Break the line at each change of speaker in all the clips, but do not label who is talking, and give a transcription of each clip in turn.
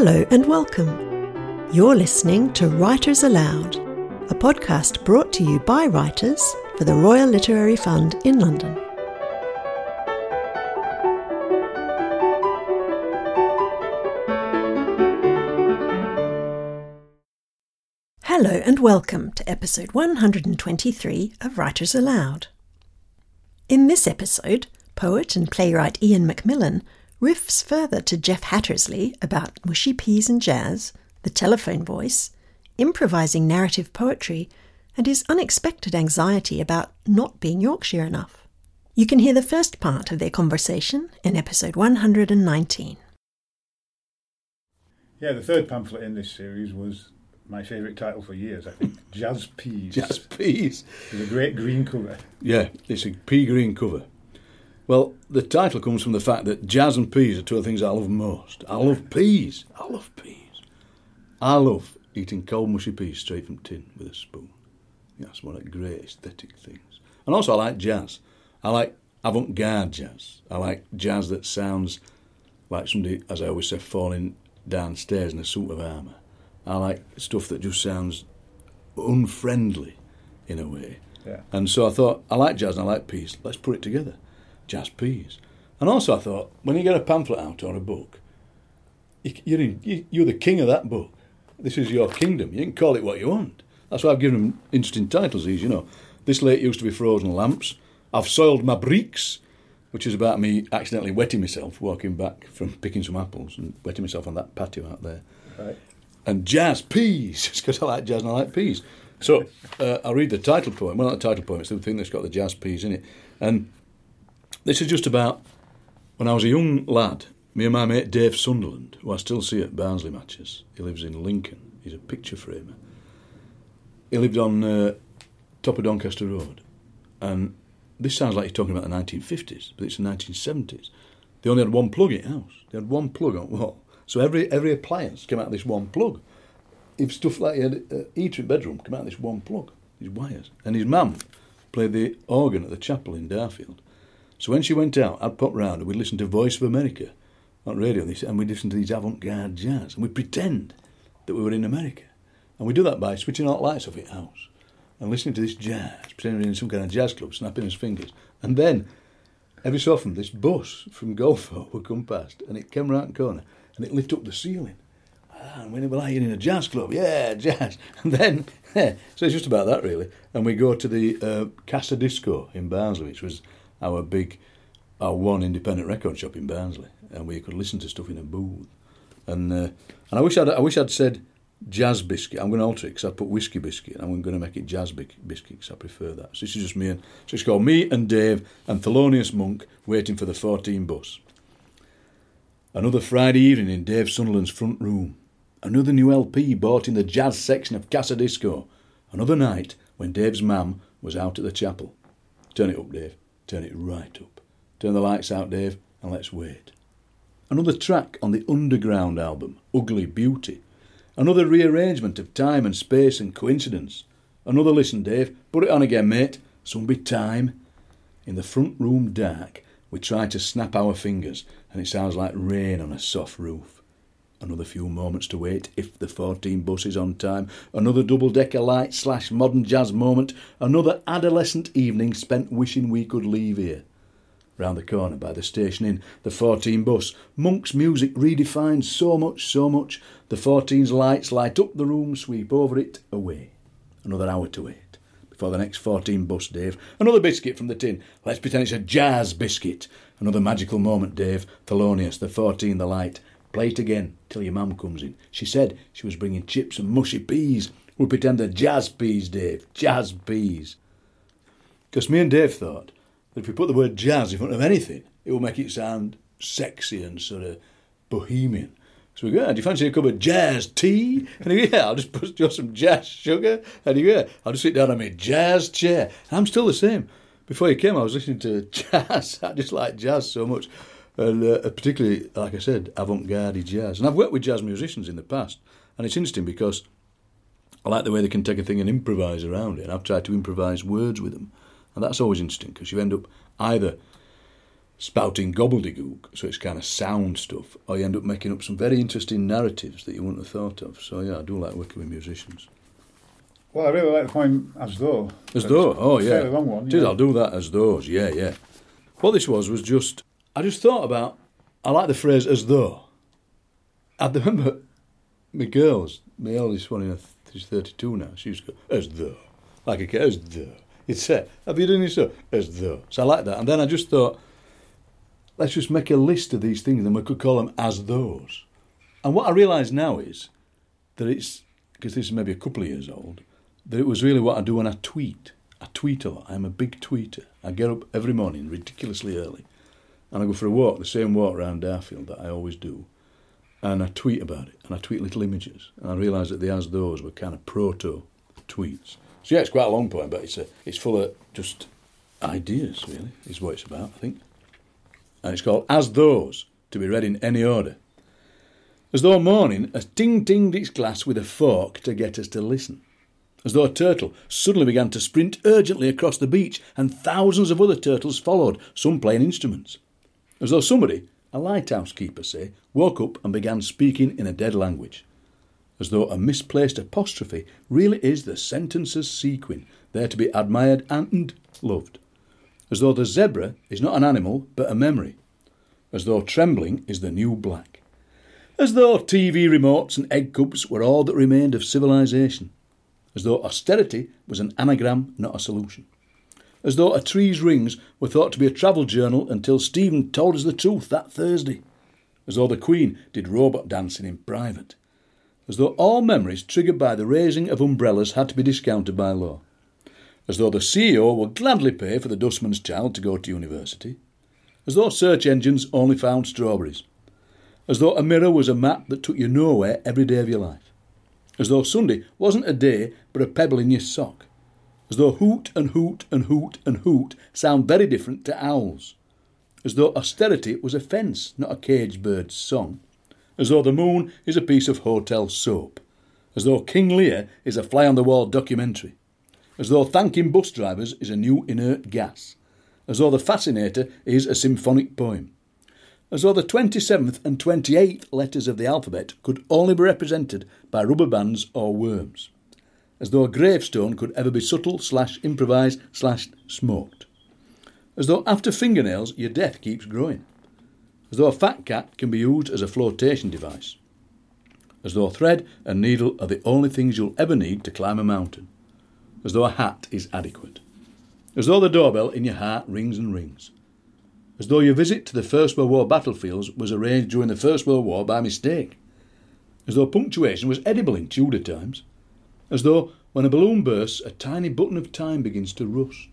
Hello and welcome. You're listening to Writers Aloud, a podcast brought to you by writers for the Royal Literary Fund in London. Hello and welcome to episode 123 of Writers Aloud. In this episode, poet and playwright Ian Macmillan riffs further to Jeff Hattersley about mushy peas and jazz, the telephone voice, improvising narrative poetry, and his unexpected anxiety about not being Yorkshire enough. You can hear the first part of their conversation in episode 119.
Yeah, the third pamphlet in this series was my favourite title for years, I think. Jazz Peas.
Jazz Peas.
With a great green cover.
Yeah, it's a pea green cover. Well, the title comes from the fact that jazz and peas are two of the things I love most. I love peas. I love peas. I love eating cold mushy peas straight from tin with a spoon. That's one of the great aesthetic things. And also I like jazz. I like avant-garde jazz. I like jazz that sounds like somebody, as I always say, falling downstairs in a suit of armour. I like stuff that just sounds unfriendly in a way.
Yeah.
And so I thought, I like jazz and I like peas. Let's put it together. Jazz Peas. And also I thought, when you get a pamphlet out or a book, you're the king of that book. This is your kingdom. You can call it what you want. That's why I've given them interesting titles, these, you know. This Lake Used to Be Frozen Lamps. I've Soiled My Breeks, which is about me accidentally wetting myself walking back from picking some apples and wetting myself on that patio out there.
Right.
And Jazz Peas, because I like jazz and I like peas. So I'll read the title poem. Well, not the title poem, it's the thing that's got the jazz peas in it. And this is just about when I was a young lad, me and my mate Dave Sunderland, who I still see at Barnsley matches. He lives in Lincoln. He's a picture framer. He lived on top of Doncaster Road. And this sounds like you're talking about the 1950s, but it's the 1970s. They only had one plug in the house. They had one plug on the wall. So every appliance came out of this one plug. If stuff like he had a heater in the bedroom, came out of this one plug, these wires. And his mum played the organ at the chapel in Darfield. So when she went out, I'd pop round and we'd listen to Voice of America on radio, and we'd listen to these avant-garde jazz, and we'd pretend that we were in America. And we do that by switching all the lights off at the house and listening to this jazz, pretending we're in some kind of jazz club, snapping his fingers. And then, every so often, this bus from Golfo would come past, and it came round the corner, and it lit up the ceiling. And we were like in a jazz club, yeah, jazz. And then, so it's just about that, really. And we go to the Casa Disco in Barnsley, which was our one independent record shop in Barnsley, and we could listen to stuff in a booth. And I wish I'd said jazz biscuit. I'm going to alter it because I put whiskey biscuit, and I'm going to make it jazz biscuit because I prefer that. So this is just me, so it's called Me and Dave and Thelonious Monk waiting for the 14 bus. Another Friday evening in Dave Sunderland's front room. Another new LP bought in the jazz section of Casa Disco. Another night when Dave's mum was out at the chapel. Turn it up, Dave. Turn it right up. Turn the lights out, Dave, and let's wait. Another track on the Underground album, Ugly Beauty. Another rearrangement of time and space and coincidence. Another listen, Dave. Put it on again, mate. Some be time. In the front room dark, we try to snap our fingers, and it sounds like rain on a soft roof. Another few moments to wait if the 14 bus is on time. Another double-decker light / modern jazz moment. Another adolescent evening spent wishing we could leave here. Round the corner by the station inn, the 14 bus. Monk's music redefined so much. The 14's lights light up the room, sweep over it, away. Another hour to wait before the next 14 bus, Dave. Another biscuit from the tin. Let's pretend it's a jazz biscuit. Another magical moment, Dave. Thelonious, the 14, the light. Play it again till your mum comes in. She said she was bringing chips and mushy peas. We'll pretend they're jazz peas, Dave. Jazz peas. Because me and Dave thought that if we put the word jazz in front of anything, it will make it sound sexy and sort of bohemian. So we go, do you fancy a cup of jazz tea? And he go, yeah, I'll just put some jazz sugar. And he go, I'll just sit down on my jazz chair. And I'm still the same. Before you came, I was listening to jazz. I just like jazz so much. And particularly, like I said, avant-garde jazz. And I've worked with jazz musicians in the past, and it's interesting because I like the way they can take a thing and improvise around it, and I've tried to improvise words with them. And that's always interesting, because you end up either spouting gobbledygook, so it's kind of sound stuff, or you end up making up some very interesting narratives that you wouldn't have thought of. So yeah, I do like working with musicians.
Well, I really like the poem As Though.
As Though, oh yeah.
Fairly long one.
I'll do that as those, yeah. What this was just, I just thought about, I like the phrase as though. I remember my girls, my eldest one, she's 32 now, she used to go, as though. Like a kid, as though. You'd say, have you done this so? As though. So I like that. And then I just thought, let's just make a list of these things and we could call them as those. And what I realise now is that it's, because this is maybe a couple of years old, that it was really what I do when I tweet. I tweet a lot. I'm a big tweeter. I get up every morning ridiculously early and I go for a walk, the same walk around Darfield that I always do. And I tweet about it and I tweet little images. And I realised that the as those were kind of proto-tweets. So yeah, it's quite a long poem, but it's full of just ideas, really, is what it's about, I think. And it's called As Those, to be read in any order. As though morning has ting-tinged its glass with a fork to get us to listen. As though a turtle suddenly began to sprint urgently across the beach and thousands of other turtles followed, some playing instruments. As though somebody, a lighthouse keeper say, woke up and began speaking in a dead language. As though a misplaced apostrophe really is the sentence's sequin, there to be admired and loved. As though the zebra is not an animal but a memory. As though trembling is the new black. As though TV remotes and egg cups were all that remained of civilization. As though austerity was an anagram, not a solution. As though a tree's rings were thought to be a travel journal until Stephen told us the truth that Thursday. As though the Queen did robot dancing in private. As though all memories triggered by the raising of umbrellas had to be discounted by law. As though the CEO would gladly pay for the dustman's child to go to university. As though search engines only found strawberries. As though a mirror was a map that took you nowhere every day of your life. As though Sunday wasn't a day but a pebble in your sock. As though hoot and hoot and hoot and hoot sound very different to owls. As though austerity was a fence, not a caged bird's song. As though the moon is a piece of hotel soap. As though King Lear is a fly-on-the-wall documentary. As though thanking bus drivers is a new inert gas. As though the Fascinator is a symphonic poem. As though the 27th and 28th letters of the alphabet could only be represented by rubber bands or worms. As though a gravestone could ever be subtle/improvised/smoked. As though after fingernails your death keeps growing. As though a fat cat can be used as a flotation device. As though thread and needle are the only things you'll ever need to climb a mountain. As though a hat is adequate. As though the doorbell in your heart rings and rings. As though your visit to the First World War battlefields was arranged during the First World War by mistake. As though punctuation was edible in Tudor times. As though when a balloon bursts, a tiny button of time begins to rust.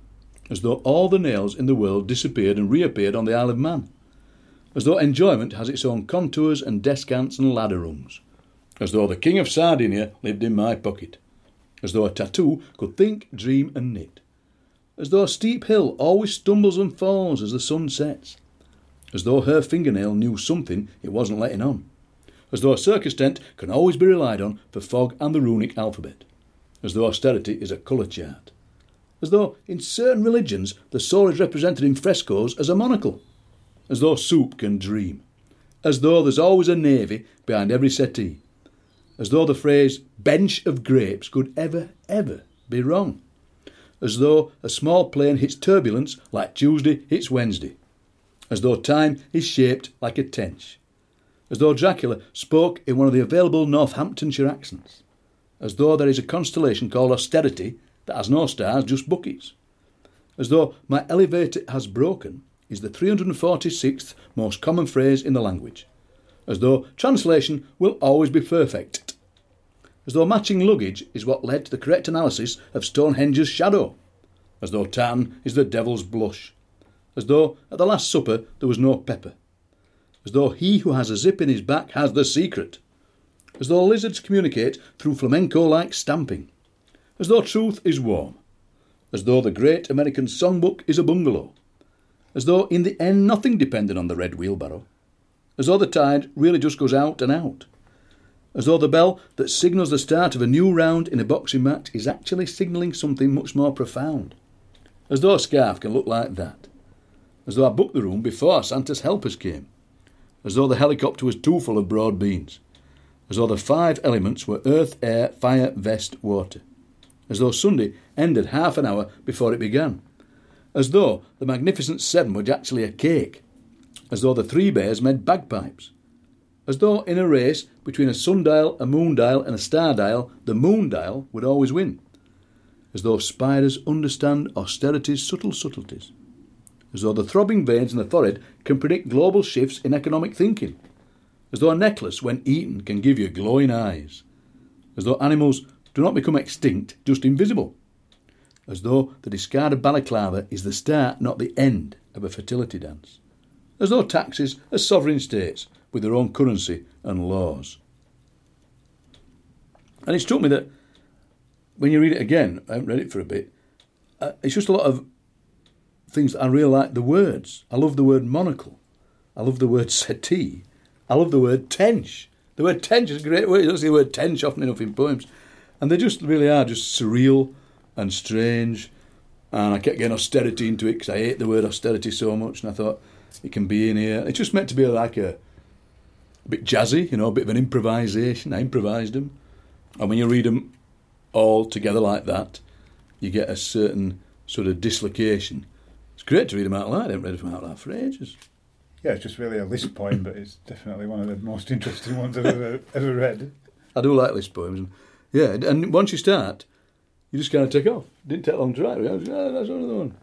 As though all the nails in the world disappeared and reappeared on the Isle of Man. As though enjoyment has its own contours and descants and ladder rungs. As though the King of Sardinia lived in my pocket. As though a tattoo could think, dream and knit. As though a steep hill always stumbles and falls as the sun sets. As though her fingernail knew something it wasn't letting on. As though a circus tent can always be relied on for fog and the runic alphabet. As though austerity is a colour chart. As though in certain religions the soul is represented in frescoes as a monocle. As though soup can dream. As though there's always a navy behind every settee. As though the phrase bench of grapes could ever be wrong. As though a small plane hits turbulence like Tuesday hits Wednesday. As though time is shaped like a tench. As though Dracula spoke in one of the available Northamptonshire accents. As though there is a constellation called austerity that has no stars, just buckets. As though my elevator has broken is the 346th most common phrase in the language. As though translation will always be perfect. As though matching luggage is what led to the correct analysis of Stonehenge's shadow. As though tan is the devil's blush. As though at the Last Supper there was no pepper. As though he who has a zip in his back has the secret. As though lizards communicate through flamenco-like stamping. As though truth is warm. As though the great American songbook is a bungalow. As though in the end nothing depended on the red wheelbarrow. As though the tide really just goes out and out. As though the bell that signals the start of a new round in a boxing match is actually signalling something much more profound. As though a scarf can look like that. as though I booked the room before Santa's helpers came, as though the helicopter was too full of broad beans, as though the 5 elements were earth, air, fire, vest, water, as though Sunday ended half an hour before it began, as though the Magnificent 7 were actually a cake, as though the 3 bears made bagpipes, as though in a race between a sundial, a moondial and a star dial, the moondial would always win, as though spiders understand austerity's subtle subtleties, as though the throbbing veins in the forehead can predict global shifts in economic thinking, as though a necklace, when eaten, can give you glowing eyes, as though animals do not become extinct, just invisible, as though the discarded balaclava is the start, not the end, of a fertility dance, as though taxes are sovereign states with their own currency and laws. And it struck me that when you read it again, I haven't read it for a bit, it's just a lot of things that I really like the words. I love the word monocle. I love the word settee. I love the word tench. The word tench is a great word. You don't see the word tench often enough in poems. And they just really are just surreal and strange. And I kept getting austerity into it because I hate the word austerity so much. And I thought, it can be in here. It's just meant to be like a bit jazzy, a bit of an improvisation. I improvised them. And when you read them all together like that, you get a certain sort of dislocation. It's great to read them out loud. I haven't read them out loud for ages.
Yeah, it's just really a list poem, but it's definitely one of the most interesting ones I've ever read.
I do like list poems. Yeah, and once you start, you just kind of take off. It didn't take long to write. That's another one.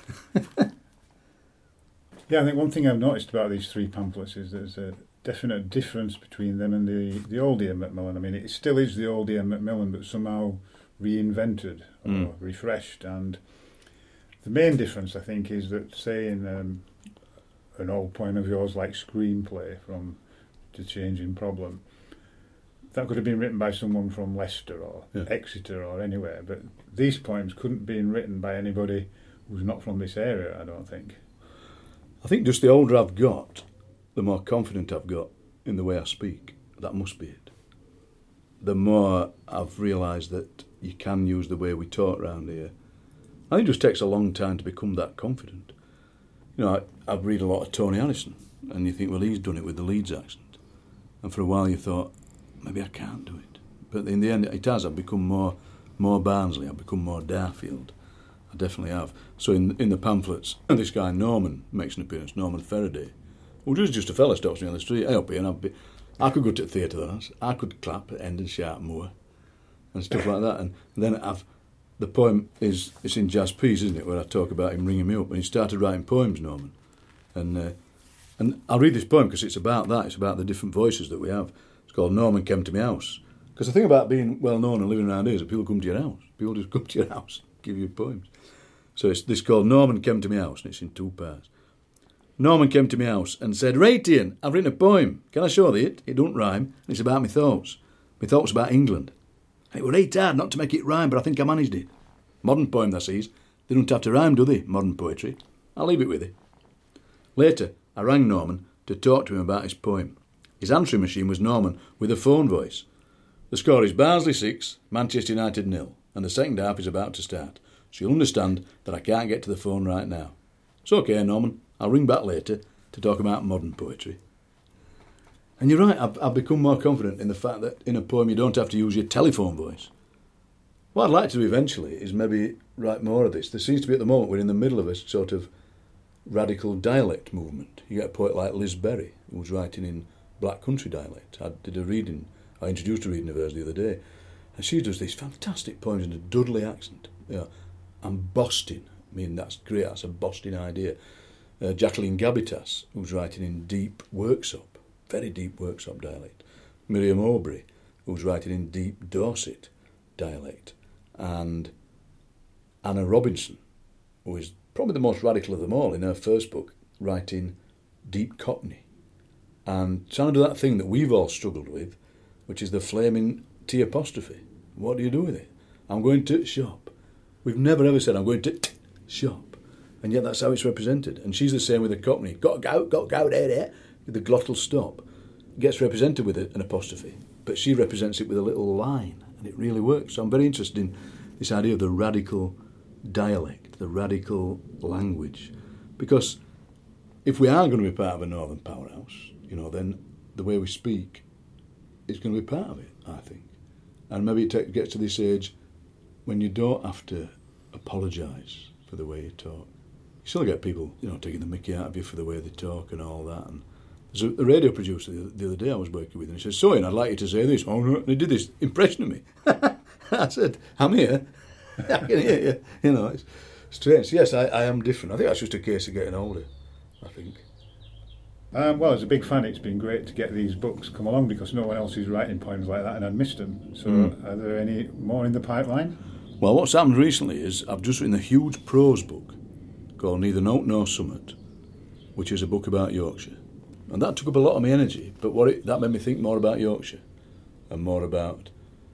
Yeah, I think one thing I've noticed about these 3 pamphlets is there's a definite difference between them and the old Ian Macmillan. I mean, it still is the old Ian Macmillan, but somehow reinvented or refreshed. And the main difference, I think, is that, say, in an old poem of yours like Screenplay from The Changing Problem, that could have been written by someone from Leicester or Exeter or anywhere, but these poems couldn't have been written by anybody who's not from this area, I don't think.
I think just the older I've got, the more confident I've got in the way I speak. That must be it. The more I've realised that you can use the way we talk around here. I think it just takes a long time to become that confident. I read a lot of Tony Allison, and you think, well, he's done it with the Leeds accent. And for a while you thought, maybe I can't do it. But in the end, it has. I've become more Barnsley. I've become more Darfield. I definitely have. So in the pamphlets, this guy Norman makes an appearance, Norman Faraday, who is just a fella stops me on the street. Hey, up here, and I could go to the theatre there. I could clap at End and Sharp Moor and stuff like that. And then the poem it's in Jazz Peas, isn't it, where I talk about him ringing me up. And he started writing poems, Norman. And I'll read this poem because it's about that. It's about the different voices that we have. It's called Norman Came to My House. Because the thing about being well known and living around here is that people come to your house. People just come to your house, give you poems. So it's this called Norman Came to My House, and it's in 2 parts. Norman came to my house and said, "Right, Ian, I've written a poem. Can I show thee it? It don't rhyme, and it's about my thoughts. My thoughts about England. And it were right hard not to make it rhyme, but I think I managed it. Modern poem, that says. They don't have to rhyme, do they, modern poetry? I'll leave it with you." Later, I rang Norman to talk to him about his poem. His answering machine was Norman with a phone voice. "The score is Barnsley 6, Manchester United 0, and the second half is about to start. So you'll understand that I can't get to the phone right now. It's okay, Norman. I'll ring back later to talk about modern poetry." And you're right, I've become more confident in the fact that in a poem you don't have to use your telephone voice. What I'd like to do eventually is maybe write more of this. There seems to be at the moment we're in the middle of a sort of radical dialect movement. You get a poet like Liz Berry, who was writing in black country dialect. I introduced a reading of hers the other day, and she does these fantastic poems in a Dudley accent. And Boston, that's great, that's a Boston idea. Jacqueline Gabitas, who's writing in deep worksop, very deep worksop dialect. Miriam Aubrey, who's writing in deep Dorset dialect. And Anna Robinson, who is probably the most radical of them all in her first book, writing deep Cockney. And trying to do that thing that we've all struggled with, which is the flaming T apostrophe. What do you do with it? I'm going to shop. We've never ever said I'm going to shop. And yet that's how it's represented. And she's the same with the Cockney. Got to go there. With the glottal stop. It gets represented with an apostrophe. But she represents it with a little line. And it really works. So I'm very interested in this idea of the radical dialect, the radical language. Because if we are going to be part of a northern powerhouse, then the way we speak is going to be part of it, I think. And maybe it gets to this age when you don't have to apologise for the way you talk. You still get people, taking the mickey out of you for the way they talk and all that. And there's a radio producer the other day I was working with, and he said, "So, Ian, I'd like you to say this." "Oh, no," and he did this impression of me. I said, "I'm here. I can hear you." It's strange. Yes, I am different. I think that's just a case of getting older, I think.
Well, as a big fan, it's been great to get these books come along because no one else is writing poems like that, and I'd missed them. So, Are there any more in the pipeline?
Well, what's happened recently is I've just written a huge prose book called Neither Note Nor Summit, which is a book about Yorkshire. And that took up a lot of my energy, but that made me think more about Yorkshire and more about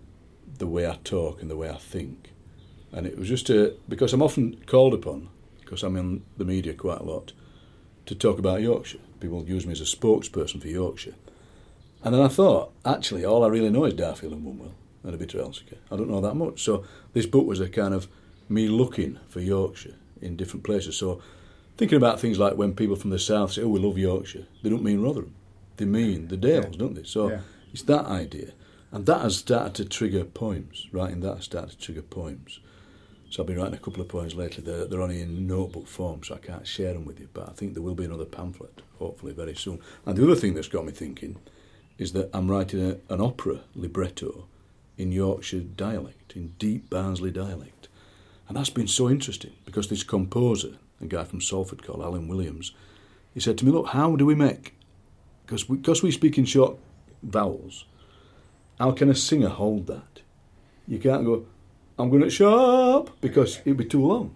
the way I talk and the way I think. And it was just because I'm often called upon, because I'm in the media quite a lot, to talk about Yorkshire. People use me as a spokesperson for Yorkshire. And then I thought, actually, all I really know is Darfield and Wombwell and a bit of Elsecar. I don't know that much. So this book was a kind of me looking for Yorkshire in different places. So thinking about things like when people from the south say, "Oh, we love Yorkshire," they don't mean Rotherham. They mean the Dales, don't they? So it's that idea. And that has started to trigger poems. Writing that has started to trigger poems. So I've been writing a couple of poems lately. They're only in notebook form, so I can't share them with you. But I think there will be another pamphlet, hopefully very soon. And the other thing that's got me thinking is that I'm writing an opera libretto in Yorkshire dialect, in deep Barnsley dialect. And that's been so interesting because this composer, a guy from Salford called Alan Williams, he said to me, "Look, how do we make, because we speak in short vowels, how can a singer hold that? You can't go, 'I'm going to sharp,' because it'd be too long."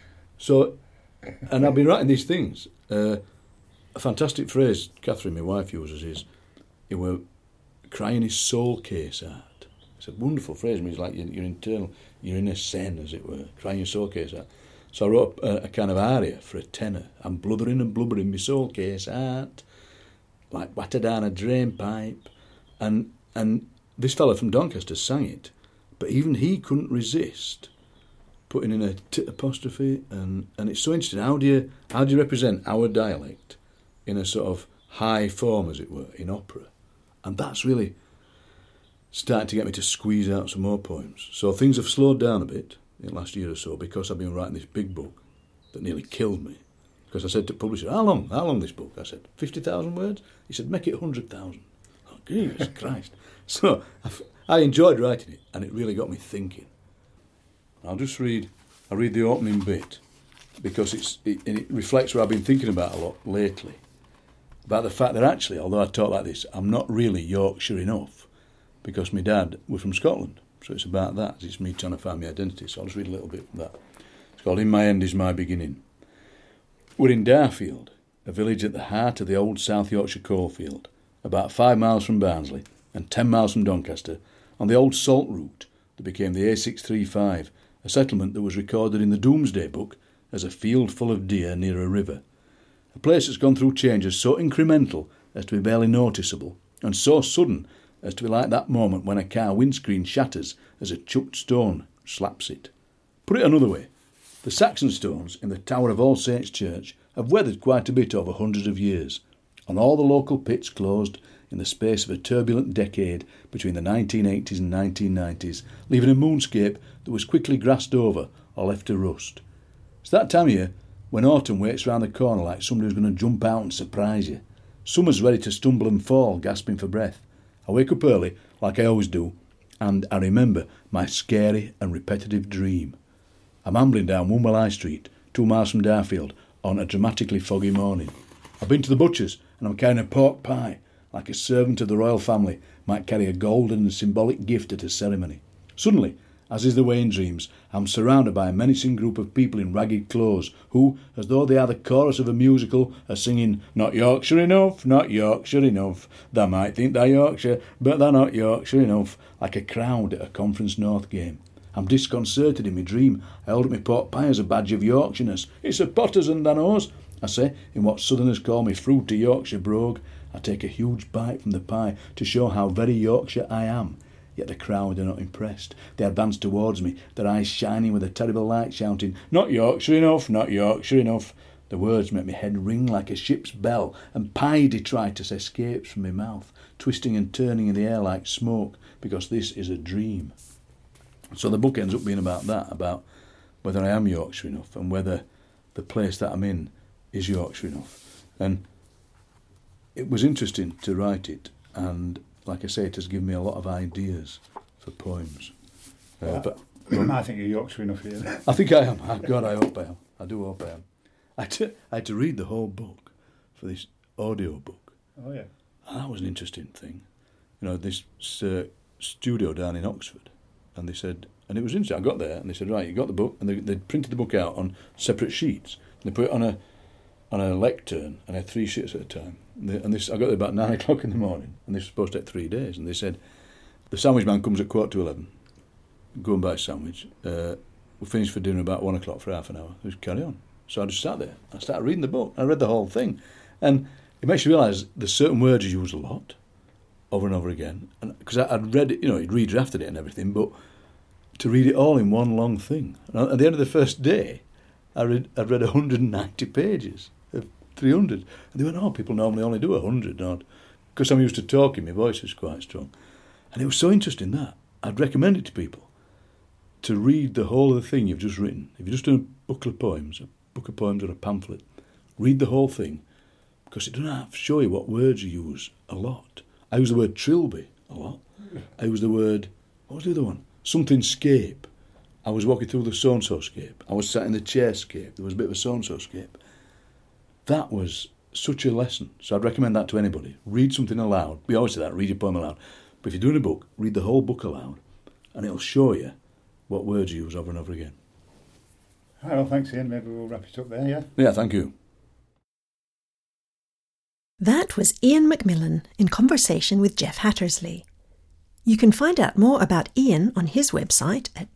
So, and I've been writing these things. A fantastic phrase Catherine, my wife, uses is, "He were crying his soul case out." It's a wonderful phrase. It means like you're in a sen, as it were, crying your soul case out. So I wrote a kind of aria for a tenor. "I'm blubbering and blubbering my soul case out, like water down a drain pipe." And this fellow from Doncaster sang it, but even he couldn't resist putting in a tit apostrophe. And it's so interesting. How do you represent our dialect in a sort of high form, as it were, in opera? And that's really starting to get me to squeeze out some more poems. So things have slowed down a bit in the last year or so because I've been writing this big book that nearly killed me. Because I said to the publisher, how long this book? I said, 50,000 words? He said, "Make it 100,000. Oh, Jesus Christ. So I enjoyed writing it, and it really got me thinking. I'll just read the opening bit, because it reflects what I've been thinking about a lot lately, about the fact that actually, although I talk like this, I'm not really Yorkshire enough, because my dad was from Scotland. So it's about that. It's me trying to find my identity. So I'll just read a little bit from that. It's called "In My End Is My Beginning." We're in Darfield, a village at the heart of the old South Yorkshire coalfield, about 5 miles from Barnsley and 10 miles from Doncaster, on the old salt route that became the A635, a settlement that was recorded in the Domesday Book as a field full of deer near a river. A place that's gone through changes so incremental as to be barely noticeable, and so sudden as to be like that moment when a car windscreen shatters as a chucked stone slaps it. Put it another way, the Saxon stones in the tower of All Saints' Church have weathered quite a bit over hundreds of years, and all the local pits closed in the space of a turbulent decade between the 1980s and 1990s, leaving a moonscape that was quickly grassed over or left to rust. It's that time of year when autumn waits round the corner like somebody who's going to jump out and surprise you. Summer's ready to stumble and fall, gasping for breath. I wake up early, like I always do, and I remember my scary and repetitive dream. I'm ambling down Wombwell High Street, 2 miles from Darfield, on a dramatically foggy morning. I've been to the butcher's, and I'm carrying a pork pie, like a servant of the royal family might carry a golden and symbolic gift at a ceremony. Suddenly, as is the way in dreams, I'm surrounded by a menacing group of people in ragged clothes who, as though they are the chorus of a musical, are singing, "Not Yorkshire enough, not Yorkshire enough. They might think they're Yorkshire, but they're not Yorkshire enough," like a crowd at a Conference North game. I'm disconcerted in my dream. I hold up my pork pie as a badge of Yorkshireness. "It's a Potters and Danos," I say, in what Southerners call me fruity Yorkshire brogue. I take a huge bite from the pie to show how very Yorkshire I am. Yet the crowd are not impressed. They advance towards me, their eyes shining with a terrible light, shouting, "Not Yorkshire enough, not Yorkshire enough." The words make me head ring like a ship's bell, and pie detritus escapes from my mouth, twisting and turning in the air like smoke, because this is a dream. So the book ends up being about that, about whether I am Yorkshire enough and whether the place that I'm in is Yorkshire enough. And it was interesting to write it, and like I say, it has given me a lot of ideas for poems. But
I think you're Yorkshire enough here.
I think I am. God, I hope I am. I do hope I am. I had to read the whole book for this audio book.
Oh, yeah.
And that was an interesting thing. You know, this studio down in Oxford, and they said, and it was interesting, I got there, and they said, right, you got the book, and they printed the book out on separate sheets, and they put it on a lectern, and I had 3 sheets at a time. And this, I got there about 9 o'clock in the morning, and this was supposed to take 3 days, and they said, the sandwich man comes at 11:15, go and buy a sandwich, we'll finish for dinner about 1 o'clock for half an hour, just carry on. So I just sat there, I started reading the book, I read the whole thing, and it makes you realise there's certain words you use a lot, over and over again, and because I'd read it, you know, he'd redrafted it and everything, but to read it all in one long thing. And at the end of the first day, I'd read 190 pages of 300. And they went, oh, people normally only do 100. Because I'm used to talking, my voice is quite strong. And it was so interesting that I'd recommend it to people to read the whole of the thing you've just written. If you've just done a book of poems or a pamphlet, read the whole thing, because it doesn't show you what words you use a lot. I use the word trilby a lot. I use the word, what was the other one? Something scape. I was walking through the so-and-so scape. I was sat in the chair scape. There was a bit of a so-and-so scape. That was such a lesson. So I'd recommend that to anybody. Read something aloud. We always say that, read your poem aloud. But if you're doing a book, read the whole book aloud, and it'll show you what words you use over and over again.
All right, well, thanks, Ian. Maybe we'll wrap it up there, yeah?
Yeah, thank you.
That was Ian McMillan in conversation with Jeff Hattersley. You can find out more about Ian on his website at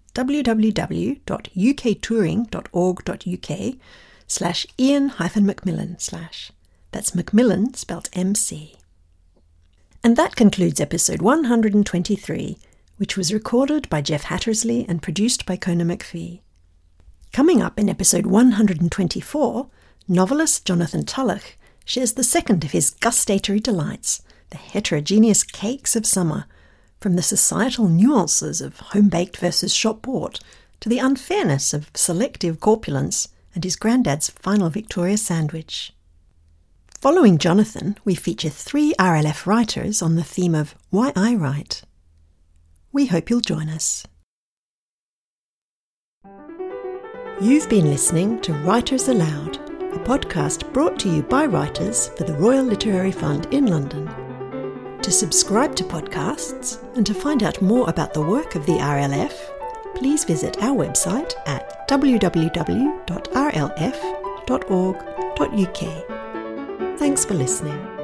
www.uktouring.org.uk/Ian-McMillan/. That's Macmillan spelt MC. And that concludes episode 123, which was recorded by Jeff Hattersley and produced by Kona McPhee. Coming up in episode 124, novelist Jonathan Tulloch shares the second of his gustatory delights, the heterogeneous cakes of summer, from the societal nuances of home-baked versus shop-bought to the unfairness of selective corpulence and his granddad's final Victoria sandwich. Following Jonathan, we feature 3 RLF writers on the theme of Why I Write. We hope you'll join us. You've been listening to Writers Aloud, a podcast brought to you by writers for the Royal Literary Fund in London. To subscribe to podcasts and to find out more about the work of the RLF, please visit our website at www.rlf.org.uk. Thanks for listening.